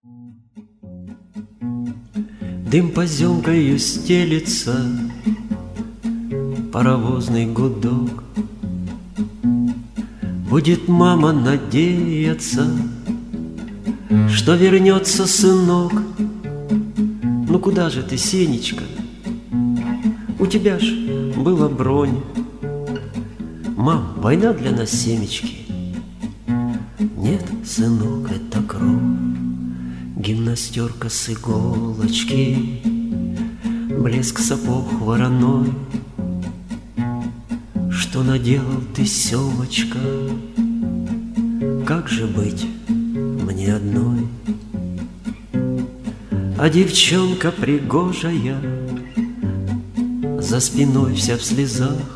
Дым поземкою стелится, паровозный гудок. Будет мама надеяться, что вернется сынок. Ну куда же ты, Сенечка? У тебя ж была бронь. Мам, война для нас семечки. Нет, сынок, это кровь. Гимнастерка с иголочки, блеск сапог вороной. Что наделал ты, Семочка? Как же быть мне одной? А девчонка пригожая за спиной вся в слезах.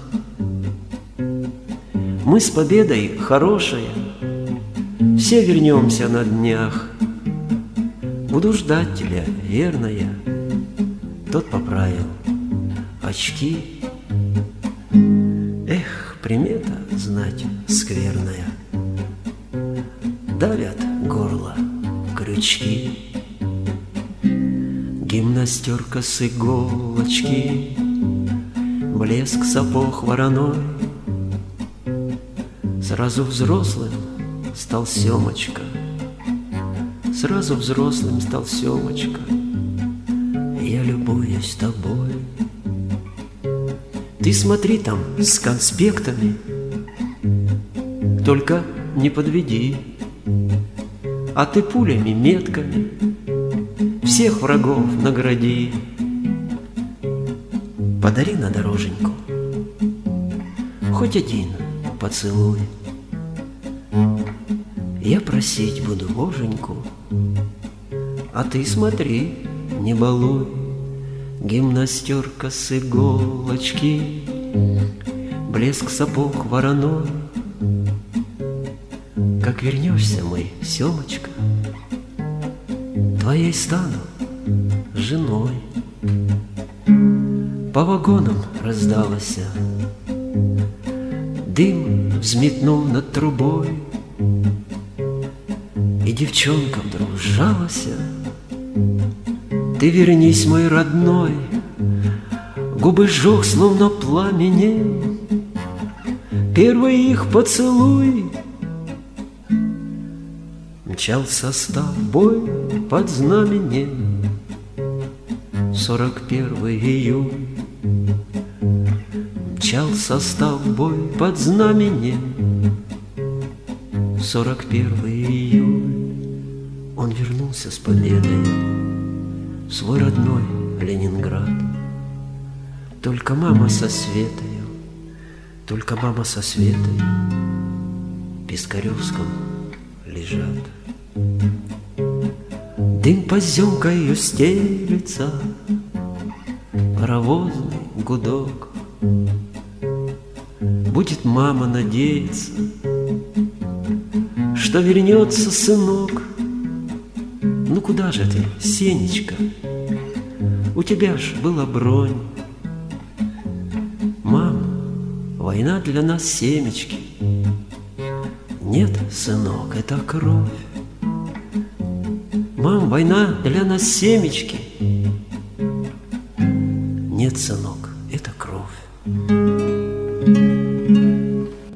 Мы с победой хорошая, все вернемся на днях. Буду ждать тебя, верная. Тот поправил очки. Эх, примета, знать, скверная. Давят горло крючки. Гимнастерка с иголочки, блеск сапог вороной. Сразу взрослым стал Семочка. Сразу взрослым стал Семочка. Я любуюсь тобой. Ты смотри там с конспектами, только не подведи. А ты пулями, метками всех врагов награди. Подари на дороженьку хоть один поцелуй. Я просить буду Боженьку, а ты смотри, не балуй. Гимнастерка с иголочки, блеск сапог вороной. Как вернешься, мой Семочка, твоей стану женой. По вагонам раздалось, дым взметнул над трубой. И девчонка вдруг сжалась. Ты вернись, мой родной. Губы сжег, словно пламенем, первый их поцелуй. Мчался с тобой под знаменем 41 июль. Мчался с тобой под знаменем 41 июль. Он вернулся с победой в свой родной Ленинград. Только мама со Светою, только мама со Светой в Пискаревском лежат. Дым поземкою стелится, паровозный гудок. Будет мама надеяться, что вернется сынок. Ну куда же ты, Сенечка? У тебя ж была бронь. Мам, война для нас семечки. Нет, сынок, это кровь. Мам, война для нас семечки. Нет, сынок,